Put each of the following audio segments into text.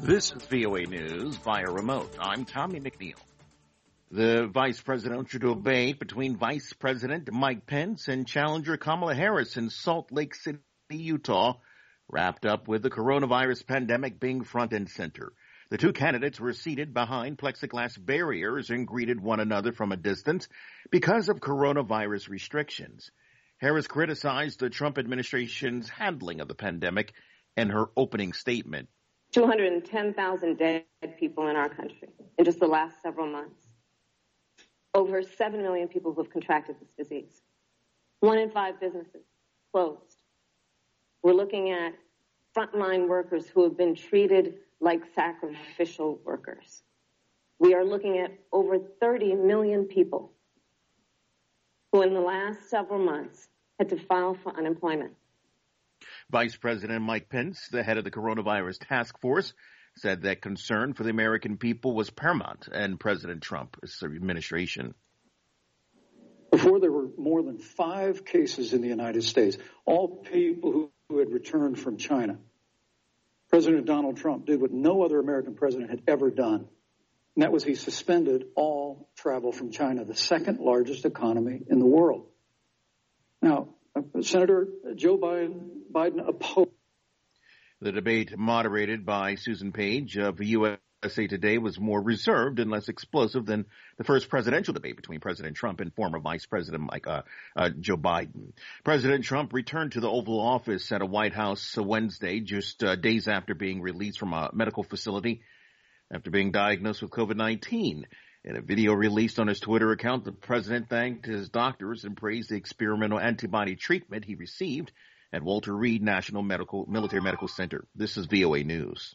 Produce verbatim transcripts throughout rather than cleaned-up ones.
This is V O A News via remote. I'm Tommy McNeil. The vice presidential debate between Vice President Mike Pence and challenger Kamala Harris in Salt Lake City, Utah, wrapped up with the coronavirus pandemic being front and center. The two candidates were seated behind plexiglass barriers and greeted one another from a distance because of coronavirus restrictions. Harris criticized the Trump administration's handling of the pandemic in her opening statement. two hundred ten thousand dead people in our country in just the last several months. Over seven million people who have contracted this disease. One in five businesses closed. We're looking at frontline workers who have been treated like sacrificial workers. We are looking at over thirty million people who in the last several months had to file for unemployment. Vice President Mike Pence, the head of the coronavirus task force, said that concern for the American people was paramount in President Trump's administration. Before there were more than five cases in the United States, all people who, who had returned from China. President Donald Trump did what no other American president had ever done, and that was he suspended all travel from China, the second largest economy in the world. Now, Senator Joe Biden, Biden opposed. The debate, moderated by Susan Page of U S A Today, was more reserved and less explosive than the first presidential debate between President Trump and former Vice President Mike, uh, uh, Joe Biden. President Trump returned to the Oval Office at a White House Wednesday, just uh, days after being released from a medical facility after being diagnosed with COVID nineteen. In a video released on his Twitter account, the president thanked his doctors and praised the experimental antibody treatment he received at Walter Reed National Medical Military Medical Center. This is V O A News.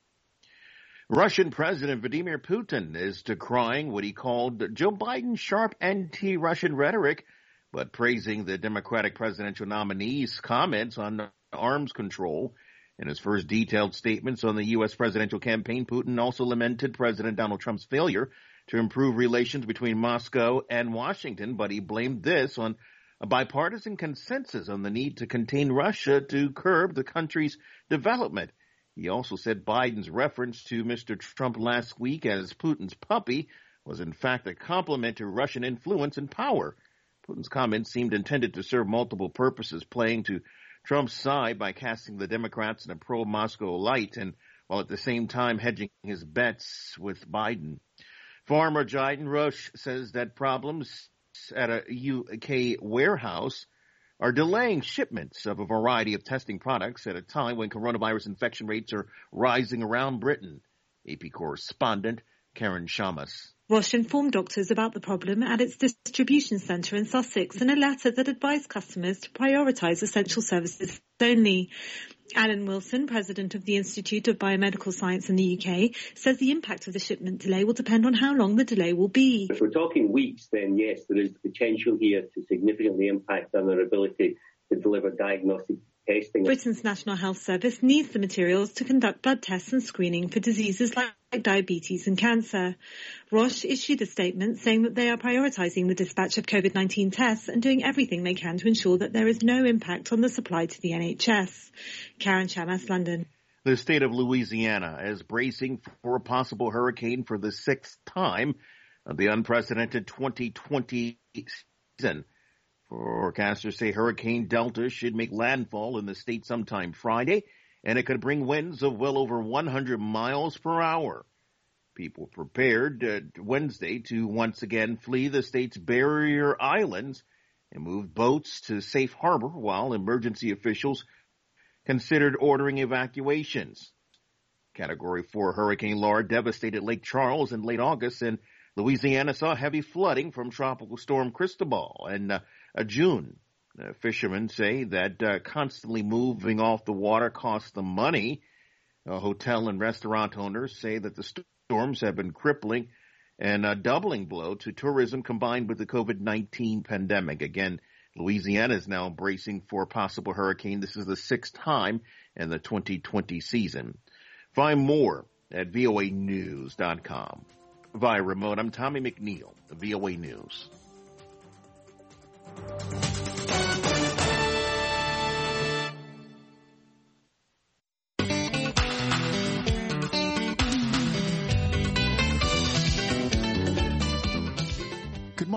Russian President Vladimir Putin is decrying what he called Joe Biden's sharp anti-Russian rhetoric, but praising the Democratic presidential nominee's comments on arms control. In his first detailed statements on the U S presidential campaign, Putin also lamented President Donald Trump's failure to improve relations between Moscow and Washington, but he blamed this on a bipartisan consensus on the need to contain Russia to curb the country's development. He also said Biden's reference to Mister Trump last week as Putin's puppy was in fact a compliment to Russian influence and power. Putin's comments seemed intended to serve multiple purposes, playing to Trump's side by casting the Democrats in a pro-Moscow light, and while at the same time hedging his bets with Biden. Farmer Jayden Rush says that problems at a U K warehouse are delaying shipments of a variety of testing products at a time when coronavirus infection rates are rising around Britain. A P correspondent Karen Shamas. Roche informed doctors about the problem at its distribution centre in Sussex in a letter that advised customers to prioritise essential services only. Alan Wilson, president of the Institute of Biomedical Science in the U K, says the impact of the shipment delay will depend on how long the delay will be. If we're talking weeks, then yes, there is the potential here to significantly impact on our ability to deliver diagnostic testing. Britain's National Health Service needs the materials to conduct blood tests and screening for diseases like diabetes and cancer. Roche issued a statement saying that they are prioritising the dispatch of COVID nineteen tests and doing everything they can to ensure that there is no impact on the supply to the N H S. Karen Shamas, London. The state of Louisiana is bracing for a possible hurricane for the sixth time of the unprecedented twenty twenty season. Forecasters say Hurricane Delta should make landfall in the state sometime Friday, and it could bring winds of well over one hundred miles per hour. People prepared uh, Wednesday to once again flee the state's barrier islands and moved boats to safe harbor while emergency officials considered ordering evacuations. Category four Hurricane Laura devastated Lake Charles in late August, and Louisiana saw heavy flooding from Tropical Storm Cristobal in uh, uh, June. Uh, fishermen say that uh, constantly moving off the water costs them money. Uh, hotel and restaurant owners say that the storms have been crippling and a doubling blow to tourism combined with the COVID nineteen pandemic. Again, Louisiana is now bracing for a possible hurricane. This is the sixth time in the twenty twenty season. Find more at V O A news dot com. Via remote, I'm Tommy McNeil, V O A News.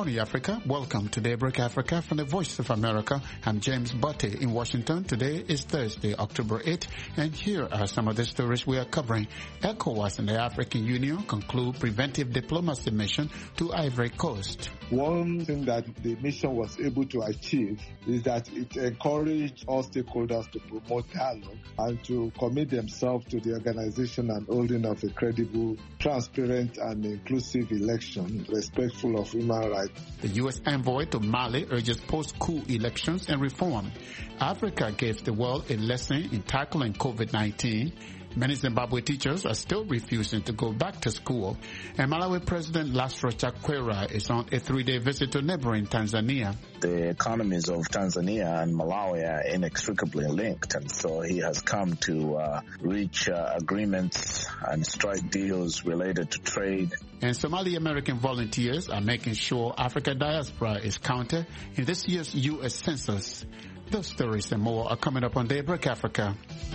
morning, Africa. Welcome to Daybreak Africa from the Voice of America. I'm James Butte in Washington. Today is Thursday, October eighth, and here are some of the stories we are covering. ECOWAS and the African Union conclude preventive diplomacy mission to Ivory Coast. One thing that the mission was able to achieve is that it encouraged all stakeholders to promote dialogue and to commit themselves to the organization and holding of a credible, transparent, and inclusive election, respectful of human rights. The U S envoy to Mali urges post-coup elections and reform. Africa gave the world a lesson in tackling COVID nineteen. Many Zimbabwe teachers are still refusing to go back to school. And Malawi President Lazarus Chakwera is on a three-day visit to neighboring Tanzania. The economies of Tanzania and Malawi are inextricably linked, and so he has come to uh, reach uh, agreements and strike deals related to trade. And Somali-American volunteers are making sure Africa diaspora is counted in this year's U S Census. Those stories and more are coming up on Daybreak Africa.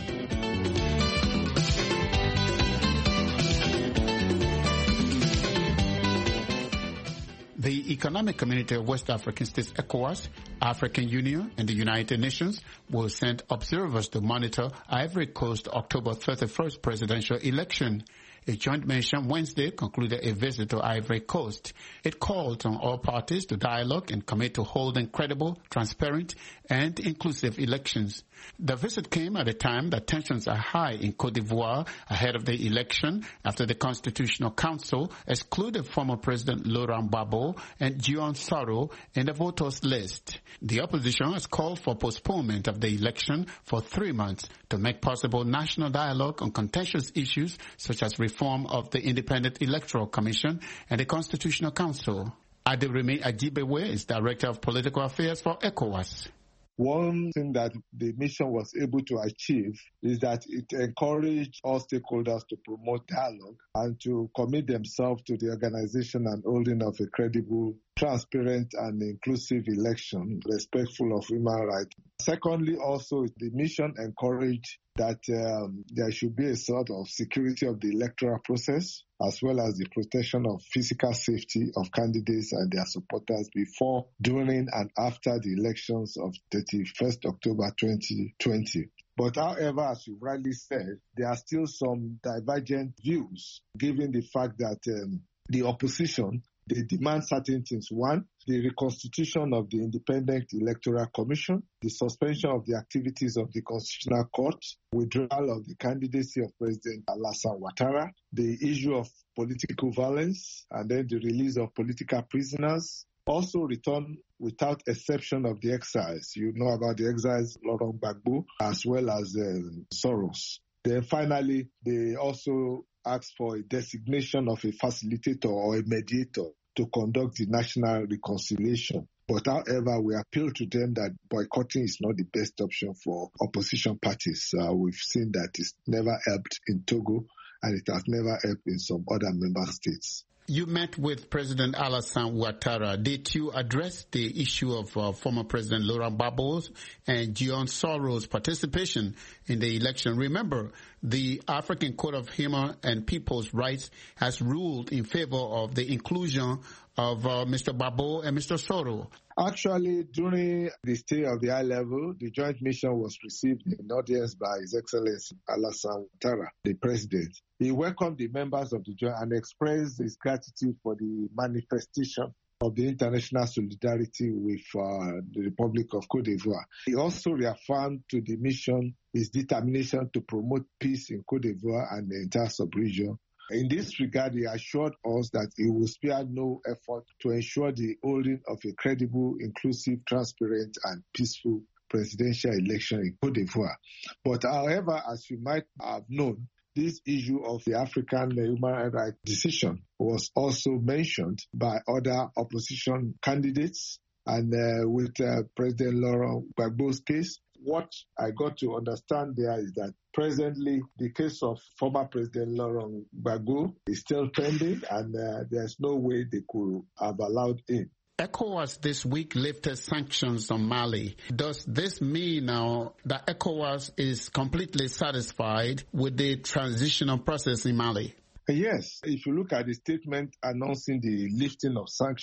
The Economic Community of West African States, ECOWAS, African Union, and the United Nations will send observers to monitor Ivory Coast October thirty-first presidential election. A joint mission Wednesday concluded a visit to Ivory Coast. It called on all parties to dialogue and commit to holding credible, transparent, and inclusive elections. The visit came at a time that tensions are high in Côte d'Ivoire ahead of the election after the Constitutional Council excluded former President Laurent Gbagbo and Guillaume Soro in the voters list. The opposition has called for postponement of the election for three months to make possible national dialogue on contentious issues such as reform of the Independent Electoral Commission and the Constitutional Council. Aderemi Ajibewe is Director of Political Affairs for ECOWAS. One thing that the mission was able to achieve is that it encouraged all stakeholders to promote dialogue and to commit themselves to the organization and holding of a credible, transparent, and inclusive election, respectful of human rights. Secondly, also, the mission encouraged that um, there should be a sort of security of the electoral process, as well as the protection of physical safety of candidates and their supporters before, during, and after the elections of thirty-first October twenty twenty. But however, as you rightly said, there are still some divergent views, given the fact that um, the opposition, they demand certain things. One, the reconstitution of the Independent Electoral Commission, the suspension of the activities of the Constitutional Court, withdrawal of the candidacy of President Alassane Ouattara, the issue of political violence, and then the release of political prisoners. Also return without exception of the exiles. You know about the exiles, Laurent Gbagbo, as well as uh, Soros. Then finally, they also asked for a designation of a facilitator or a mediator to conduct the national reconciliation. But however, we appeal to them that boycotting is not the best option for opposition parties. Uh, we've seen that it's never helped in Togo, and it has never helped in some other member states. You met with President Alassane Ouattara. Did you address the issue of uh, former President Laurent Gbagbo and Guillaume Soro's participation in the election? Remember, the African Court of Human and People's Rights has ruled in favor of the inclusion of uh, Mister Gbagbo and Mister Soro. Actually, during the stay of the high level, the joint mission was received in audience by His Excellency Alassane Ouattara, the president. He welcomed the members of the joint and expressed his gratitude for the manifestation of the international solidarity with uh, the Republic of Côte d'Ivoire. He also reaffirmed to the mission his determination to promote peace in Côte d'Ivoire and the entire sub-region. In this regard, he assured us that he will spare no effort to ensure the holding of a credible, inclusive, transparent, and peaceful presidential election in Côte d'Ivoire. But however, as you might have known, this issue of the African human rights decision was also mentioned by other opposition candidates, and uh, with uh, President Laurent Gbagbo's case. What I got to understand there is that presently the case of former President Laurent Gbagbo is still pending, and uh, there's no way they could have allowed him. ECOWAS this week lifted sanctions on Mali. Does this mean now that ECOWAS is completely satisfied with the transitional process in Mali? Yes. If you look at the statement announcing the lifting of sanctions,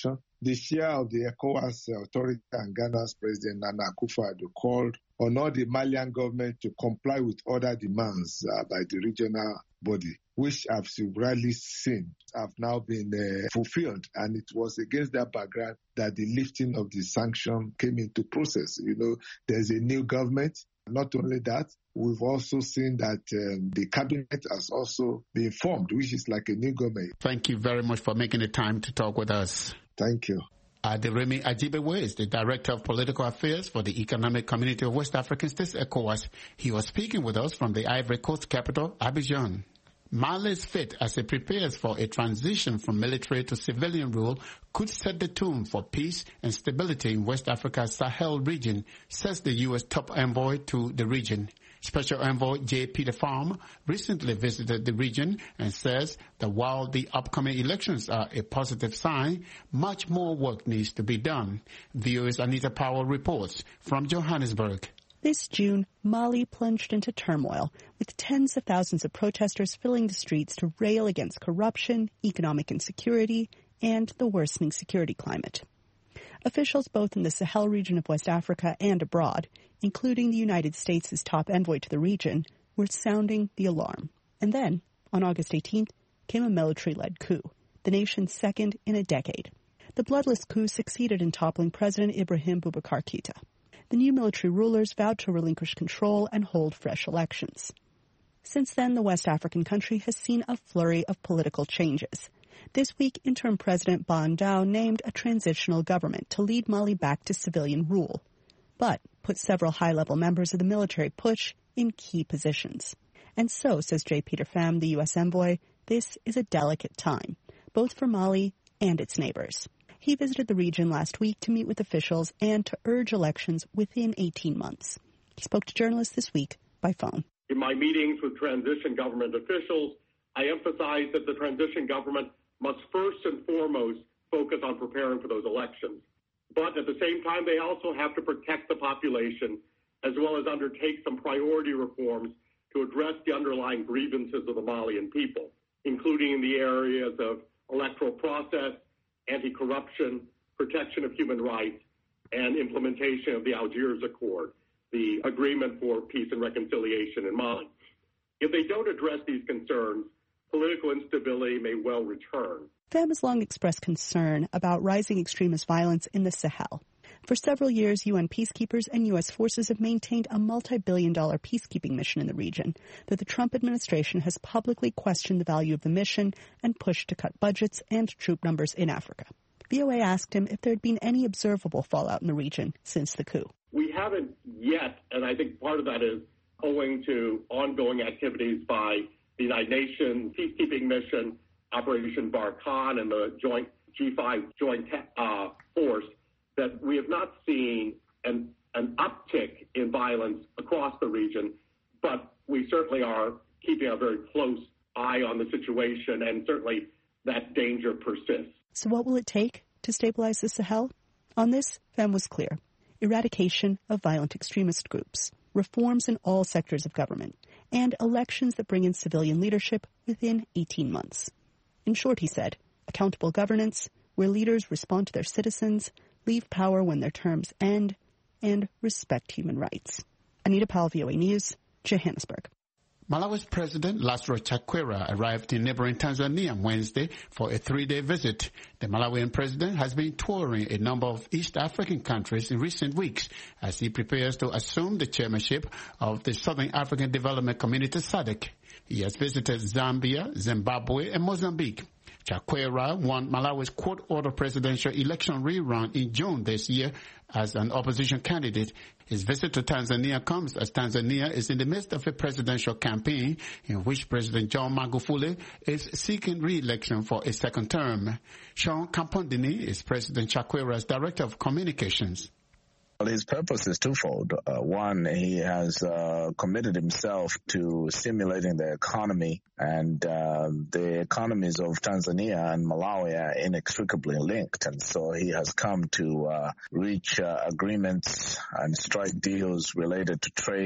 the chair of the ECOWAS authority and Ghana's President Nana Akufo-Addo called on all the Malian government to comply with other demands uh, by the regional body, which I've rarely seen have now been uh, fulfilled. And it was against that background that the lifting of the sanction came into process. You know, there's a new government. Not only that, we've also seen that um, the cabinet has also been formed, which is like a new government. Thank you very much for making the time to talk with us. Thank you. Aderemi Ajibewe is the Director of Political Affairs for the Economic Community of West African States, ECOWAS. He was speaking with us from the Ivory Coast capital, Abidjan. Mali's fate as it prepares for a transition from military to civilian rule could set the tone for peace and stability in West Africa's Sahel region, says the U S top envoy to the region. Special Envoy J. Peter Pham recently visited the region and says that while the upcoming elections are a positive sign, much more work needs to be done. V O A's Anita Powell reports from Johannesburg. This June, Mali plunged into turmoil, with tens of thousands of protesters filling the streets to rail against corruption, economic insecurity, and the worsening security climate. Officials both in the Sahel region of West Africa and abroad, including the United States' top envoy to the region, were sounding the alarm. And then, on August eighteenth, came a military-led coup, the nation's second in a decade. The bloodless coup succeeded in toppling President Ibrahim Boubacar Keïta. The new military rulers vowed to relinquish control and hold fresh elections. Since then, the West African country has seen a flurry of political changes. This week, interim President Ban Dao named a transitional government to lead Mali back to civilian rule, but put several high-level members of the military putsch in key positions. And so, says J. Peter Pham, the U S envoy, this is a delicate time, both for Mali and its neighbors. He visited the region last week to meet with officials and to urge elections within eighteen months. He spoke to journalists this week by phone. In my meetings with transition government officials, I emphasized that the transition government must first and foremost focus on preparing for those elections. But at the same time, they also have to protect the population as well as undertake some priority reforms to address the underlying grievances of the Malian people, including in the areas of electoral process, anti-corruption, protection of human rights, and implementation of the Algiers Accord, the agreement for peace and reconciliation in Mali. If they don't address these concerns, political instability may well return. Pham has long expressed concern about rising extremist violence in the Sahel. For several years, U N peacekeepers and U S forces have maintained a multi-billion dollar peacekeeping mission in the region, though the Trump administration has publicly questioned the value of the mission and pushed to cut budgets and troop numbers in Africa. V O A asked him if there had been any observable fallout in the region since the coup. We haven't yet, and I think part of that is owing to ongoing activities by the United Nations peacekeeping mission, Operation Barkhane, and the joint G five joint uh, force, that we have not seen an, an uptick in violence across the region, but we certainly are keeping a very close eye on the situation, and certainly that danger persists. So what will it take to stabilize the Sahel? On this, Pham was clear. Eradication of violent extremist groups, reforms in all sectors of government, and elections that bring in civilian leadership within eighteen months. In short, he said, accountable governance, where leaders respond to their citizens, leave power when their terms end, and respect human rights. Anita Powell, V O A News, Johannesburg. Malawi's President Lazarus Chakwera arrived in neighboring Tanzania on Wednesday for a three-day visit. The Malawian president has been touring a number of East African countries in recent weeks as he prepares to assume the chairmanship of the Southern African Development Community S A D C. He has visited Zambia, Zimbabwe, and Mozambique. Chakwera won Malawi's court-order presidential election rerun in June this year as an opposition candidate. His visit to Tanzania comes as Tanzania is in the midst of a presidential campaign in which President John Magufuli is seeking re-election for a second term. Sean Kampondini is President Chakwera's Director of Communications. Well, his purpose is twofold. Uh, one, he has uh, committed himself to stimulating the economy, and uh, the economies of Tanzania and Malawi are inextricably linked. And so he has come to uh, reach uh, agreements and strike deals related to trade,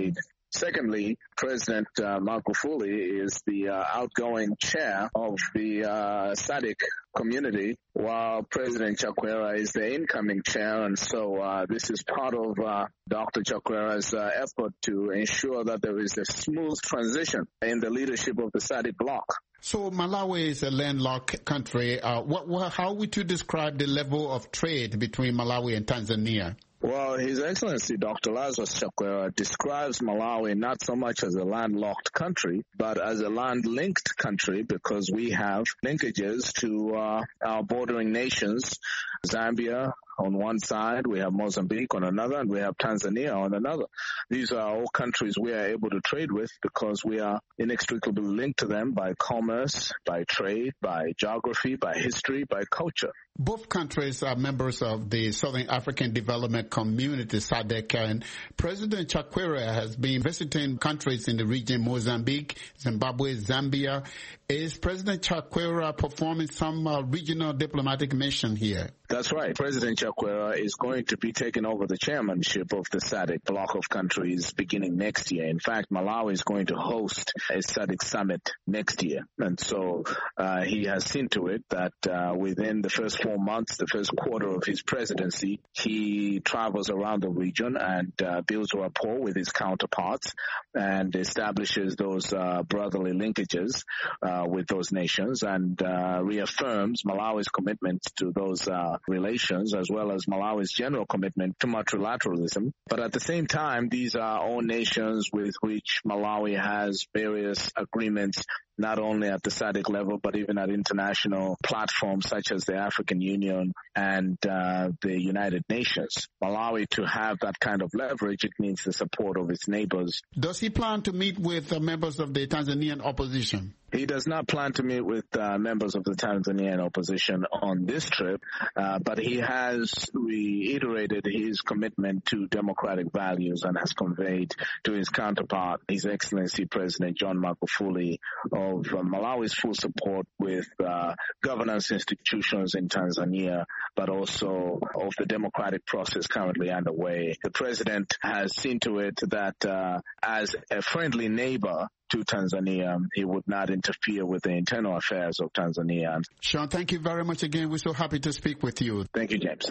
Secondly, President uh, Magufuli is the uh, outgoing chair of the uh, S A D C community, while President Chakwera is the incoming chair. And so uh, this is part of uh, Doctor Chakwera's uh, effort to ensure that there is a smooth transition in the leadership of the S A D C bloc. So Malawi is a landlocked country. Uh, what, what, how would you describe the level of trade between Malawi and Tanzania? Well, His Excellency Doctor Lazarus Chakwera describes Malawi not so much as a landlocked country, but as a land-linked country, because we have linkages to uh, our bordering nations, Zambia on one side, we have Mozambique on another, and we have Tanzania on another. These are all countries we are able to trade with because we are inextricably linked to them by commerce, by trade, by geography, by history, by culture. Both countries are members of the Southern African Development Community, S A D C, and President Chakwera has been visiting countries in the region, Mozambique, Zimbabwe, Zambia. Is President Chakwera performing some uh, regional diplomatic mission here? That's right. President Chakwera is going to be taking over the chairmanship of the S A D C bloc of countries beginning next year. In fact, Malawi is going to host a S A D C summit next year. And so uh, he has seen to it that uh, within the first four months, the first quarter of his presidency, he travels around the region and uh, builds rapport with his counterparts and establishes those uh, brotherly linkages uh, with those nations and uh, reaffirms Malawi's commitment to those uh, relations, as well as Malawi's general commitment to multilateralism. But at the same time, these are all nations with which Malawi has various agreements, not only at the S A D C level, but even at international platforms such as the African Union and uh, the United Nations. Malawi, to have that kind of leverage, it needs the support of its neighbors. Does he plan to meet with uh, members of the Tanzanian opposition? He does not plan to meet with uh, members of the Tanzanian opposition on this trip, uh, but he has reiterated his commitment to democratic values and has conveyed to his counterpart, His Excellency President John Magufuli, of uh, Malawi's full support with uh, governance institutions in Tanzania, but also of the democratic process currently underway. The president has seen to it that uh, as a friendly neighbor to Tanzania, he would not interfere with the internal affairs of Tanzania. Sean, thank you very much again. We're so happy to speak with you. Thank you, James.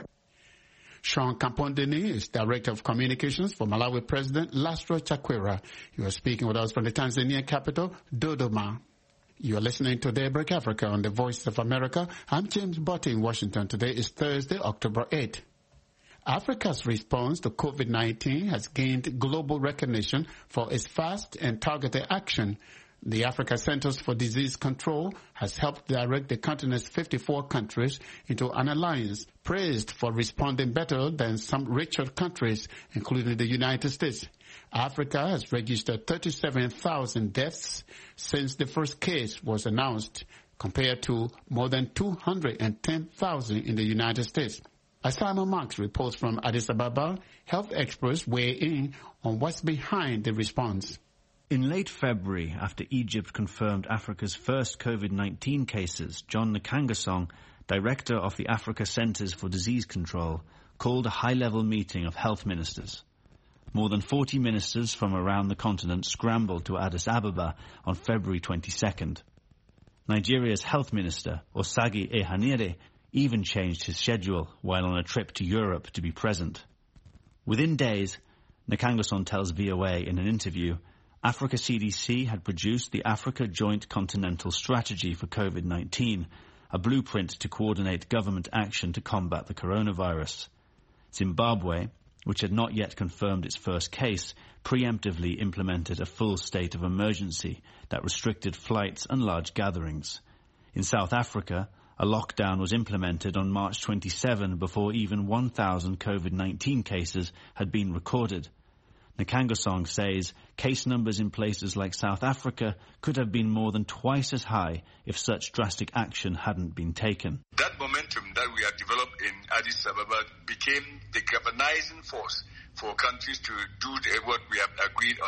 Sean Kampondeni is Director of Communications for Malawi President Lazarus Chakwera. You are speaking with us from the Tanzania capital, Dodoma. You are listening to Daybreak Africa on the Voice of America. I'm James Botte in Washington. Today is Thursday, October eighth. Africa's response to COVID nineteen has gained global recognition for its fast and targeted action. The Africa Centers for Disease Control has helped direct the continent's fifty-four countries into an alliance praised for responding better than some richer countries, including the United States. Africa has registered thirty-seven thousand deaths since the first case was announced, compared to more than two hundred ten thousand in the United States. As Simon Marks reports from Addis Ababa, health experts weigh in on what's behind the response. In late February, after Egypt confirmed Africa's first COVID nineteen cases, John Nkangasong, director of the Africa Centers for Disease Control, called a high-level meeting of health ministers. More than forty ministers from around the continent scrambled to Addis Ababa on February twenty-second. Nigeria's health minister, Osagi Ehanire, even changed his schedule while on a trip to Europe to be present. Within days, Nkangasong tells V O A in an interview, Africa C D C had produced the Africa Joint Continental Strategy for COVID nineteen, a blueprint to coordinate government action to combat the coronavirus. Zimbabwe, which had not yet confirmed its first case, preemptively implemented a full state of emergency that restricted flights and large gatherings. In South Africa, a lockdown was implemented on March twenty-seventh before even one thousand COVID nineteen cases had been recorded. Nkangasong says case numbers in places like South Africa could have been more than twice as high if such drastic action hadn't been taken. That momentum that we have developed in Addis Ababa became the galvanizing force for countries to do what we have agreed on.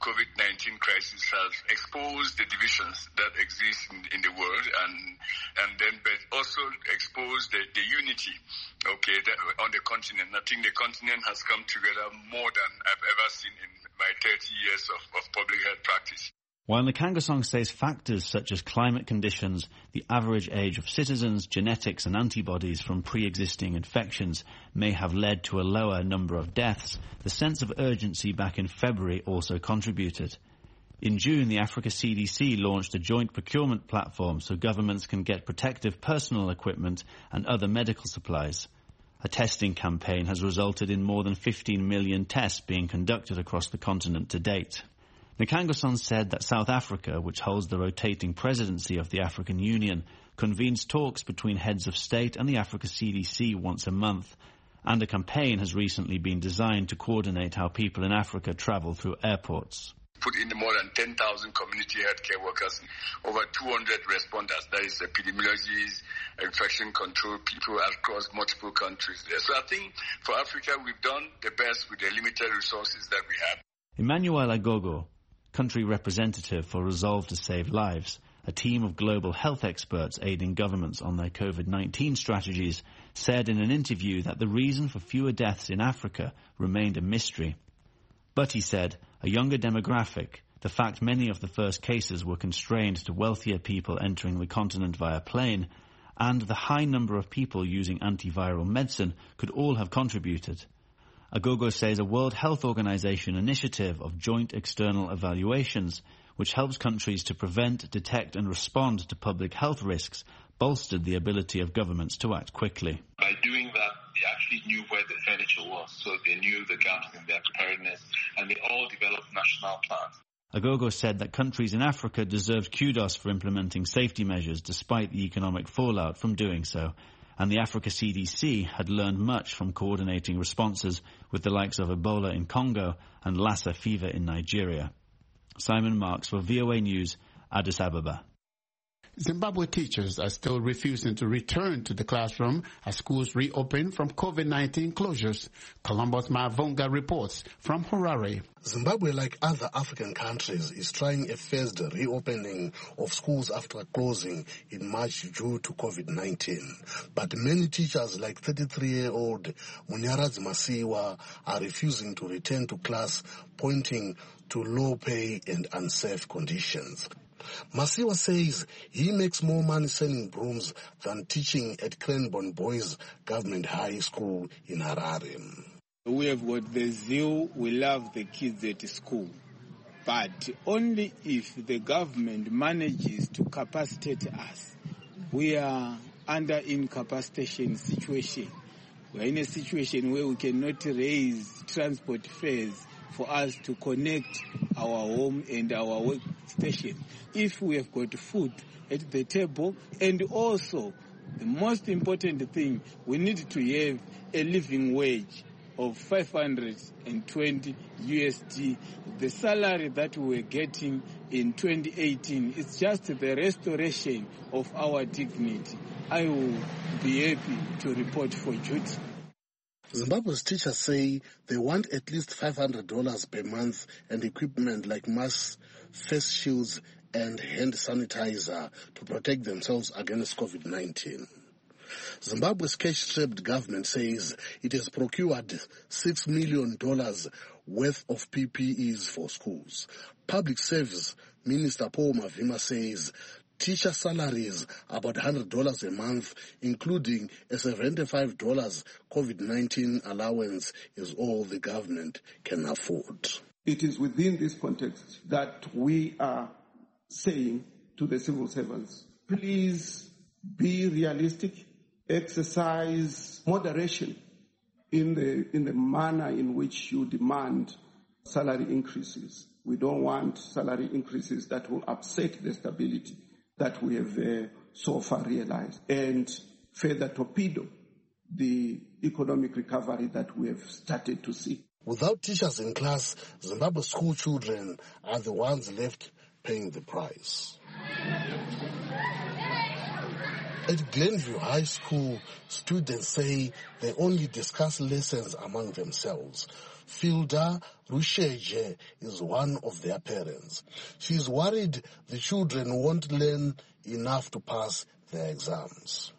COVID nineteen crisis has exposed the divisions that exist in, in the world, and and then but also exposed the, the unity, okay, that, on the continent. I think the continent has come together more than I've ever seen in my thirty years of, of public health practice. While Nkangasong says factors such as climate conditions, the average age of citizens, genetics and antibodies from pre-existing infections may have led to a lower number of deaths, the sense of urgency back in February also contributed. In June, the Africa C D C launched a joint procurement platform so governments can get protective personal equipment and other medical supplies. A testing campaign has resulted in more than fifteen million tests being conducted across the continent to date. Nkangasong said that South Africa, which holds the rotating presidency of the African Union, convenes talks between heads of state and the Africa C D C once a month, and a campaign has recently been designed to coordinate how people in Africa travel through airports. Put in more than ten thousand community healthcare workers, over two hundred responders, that is epidemiologists, infection control people across multiple countries there. So I think for Africa, we've done the best with the limited resources that we have. Emmanuel Agogo, country representative for Resolve to Save Lives, a team of global health experts aiding governments on their COVID nineteen strategies, said in an interview that the reason for fewer deaths in Africa remained a mystery. But he said, a younger demographic, the fact many of the first cases were constrained to wealthier people entering the continent via plane, and the high number of people using antiviral medicine could all have contributed. Agogo says a World Health Organization initiative of joint external evaluations, which helps countries to prevent, detect and respond to public health risks, bolstered the ability of governments to act quickly. By doing that, they actually knew where the furniture was, so they knew the gaps in their preparedness, and they all developed national plans. Agogo said that countries in Africa deserved kudos for implementing safety measures despite the economic fallout from doing so, and the Africa C D C had learned much from coordinating responses with the likes of Ebola in Congo and Lassa fever in Nigeria. Simon Marks for V O A News, Addis Ababa. Zimbabwe teachers are still refusing to return to the classroom as schools reopen from COVID nineteen closures. Columbus Mavunga reports from Harare. Zimbabwe, like other African countries, is trying a phased reopening of schools after closing in March due to COVID nineteen. But many teachers, like thirty-three-year-old Munyaradzi Masiwa, are refusing to return to class, pointing to low pay and unsafe conditions. Masiwa says he makes more money selling brooms than teaching at Cranbourne Boys Government High School in Harare. We have got the zeal, we love the kids at school, but only if the government manages to capacitate us. We are under incapacitation situation. We are in a situation where we cannot raise transport fares for us to connect our home and our workstation. If we have got food at the table, and also the most important thing, we need to have a living wage of five hundred twenty U S D. The salary that we were getting in twenty eighteen is just the restoration of our dignity. I will be happy to report for duty. Zimbabwe's teachers say they want at least five hundred dollars per month and equipment like masks, face shields and hand sanitizer to protect themselves against COVID nineteen. Zimbabwe's cash-strapped government says it has procured six million dollars worth of P P Es for schools. Public Service Minister Paul Mavima says teacher salaries about one hundred dollars a month, including a seventy-five dollars COVID nineteen allowance, is all the government can afford. It is within this context that we are saying to the civil servants, please be realistic, exercise moderation in the in the manner in which you demand salary increases. We don't want salary increases that will upset the stability that we have uh, so far realized and further torpedo the economic recovery that we have started to see. Without teachers in class, Zimbabwe school children are the ones left paying the price. At Glenview High School, students say they only discuss lessons among themselves. Filda Rusheje is one of their parents. She's worried the children won't learn enough to pass their exams.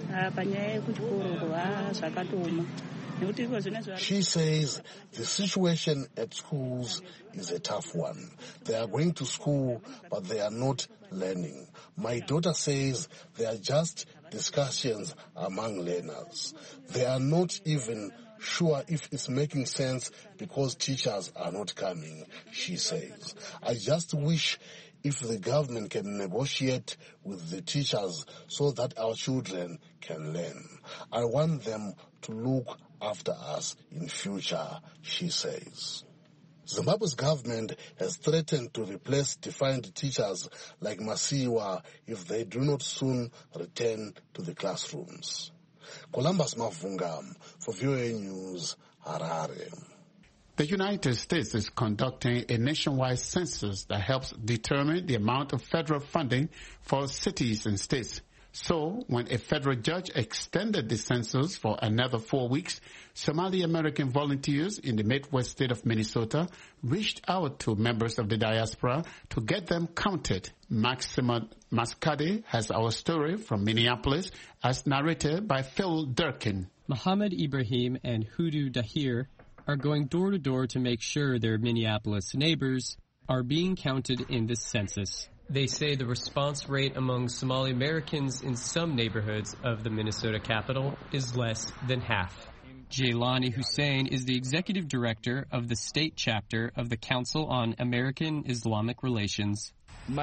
She says the situation at schools is a tough one. They are going to school, but they are not learning. My daughter says they are just discussions among learners. They are not even sure if it's making sense because teachers are not coming, she says. I just wish if the government can negotiate with the teachers so that our children can learn. I want them to look after us in future, she says. Zimbabwe's government has threatened to replace defined teachers like Masiwa if they do not soon return to the classrooms. Columbus Mavungam for V O A News, Harare. The United States is conducting a nationwide census that helps determine the amount of federal funding for cities and states. So, when a federal judge extended the census for another four weeks, Somali American volunteers in the Midwest state of Minnesota reached out to members of the diaspora to get them counted. Maxima Mascade has our story from Minneapolis, as narrated by Phil Durkin. Muhammad Ibrahim and Hudu Dahir are going door to door to make sure their Minneapolis neighbors are being counted in this census. They say the response rate among Somali Americans in some neighborhoods of the Minnesota capital is less than half. Jailani Hussein is the executive director of the state chapter of the Council on American Islamic Relations.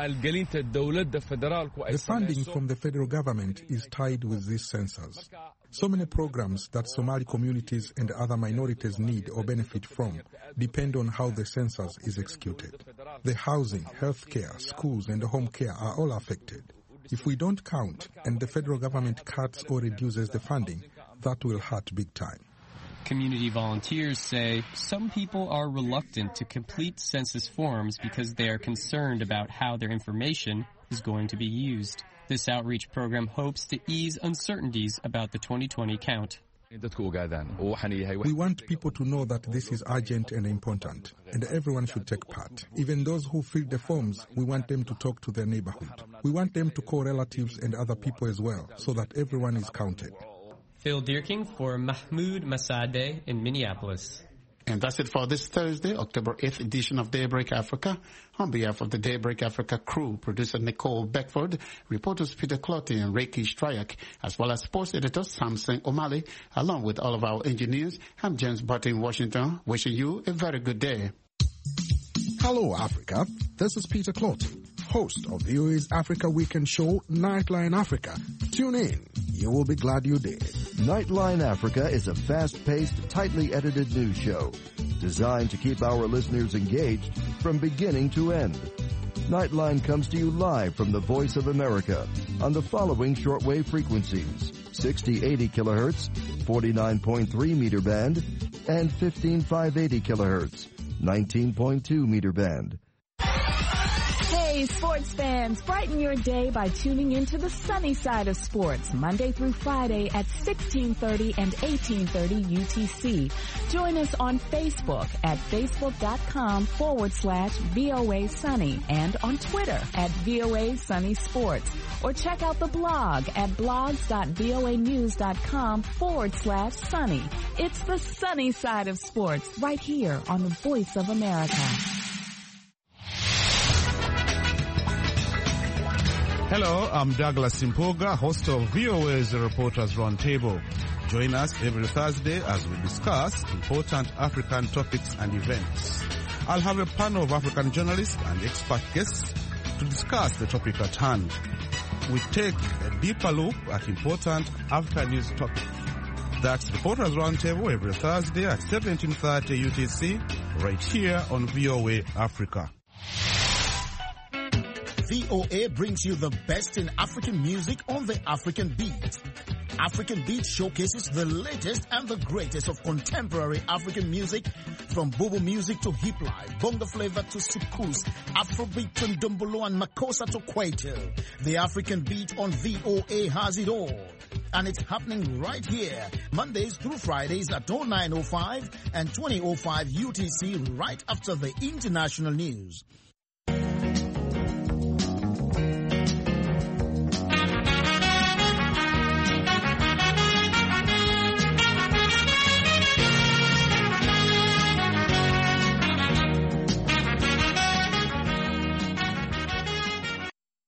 The funding from the federal government is tied with this census. So many programs that Somali communities and other minorities need or benefit from depend on how the census is executed. The housing, healthcare, schools, and home care are all affected. If we don't count and the federal government cuts or reduces the funding, that will hurt big time. Community volunteers say some people are reluctant to complete census forms because they are concerned about how their information is going to be used. This outreach program hopes to ease uncertainties about the twenty twenty count. We want people to know that this is urgent and important, and everyone should take part. Even those who fill the forms, we want them to talk to their neighborhood. We want them to call relatives and other people as well, so that everyone is counted. Phil Dierking for Mahmoud Masade in Minneapolis. And that's it for this Thursday, October eighth edition of Daybreak Africa. On behalf of the Daybreak Africa crew, producer Nicole Beckford, reporters Peter Clotty and Reiki Stryak, as well as sports editor Samson O'Malley, along with all of our engineers, I'm James Barton in Washington, wishing you a very good day. Hello, Africa. This is Peter Clotty, host of V O A's Africa Weekend show, Nightline Africa. Tune in. You will be glad you did. Nightline Africa is a fast-paced, tightly edited news show designed to keep our listeners engaged from beginning to end. Nightline comes to you live from the Voice of America on the following shortwave frequencies: sixty eighty kilohertz, forty-nine point three meter band, and fifteen five eighty kilohertz, nineteen point two meter band. Hey, sports fans, brighten your day by tuning into the sunny side of sports, Monday through Friday at sixteen thirty and eighteen thirty U T C. Join us on Facebook at facebook.com forward slash VOA Sunny and on Twitter at VOA Sunny Sports. Or check out the blog at blogs.voanews.com forward slash sunny. It's the sunny side of sports right here on the Voice of America. Hello, I'm Douglas Simpoga, host of V O A's Reporters Roundtable. Join us every Thursday as we discuss important African topics and events. I'll have a panel of African journalists and expert guests to discuss the topic at hand. We take a deeper look at important African news topics. That's Reporters Roundtable every Thursday at seventeen thirty U T C, right here on V O A Africa. V O A brings you the best in African music on the African Beat. African Beat showcases the latest and the greatest of contemporary African music, from Bobo music to hip life, bongo flavor to soukous, Afrobeat to Ndombolo and Makossa to Kwaito. The African Beat on V O A has it all. and it's happening right here, Mondays through Fridays at oh nine oh five and twenty oh five U T C right after the international news.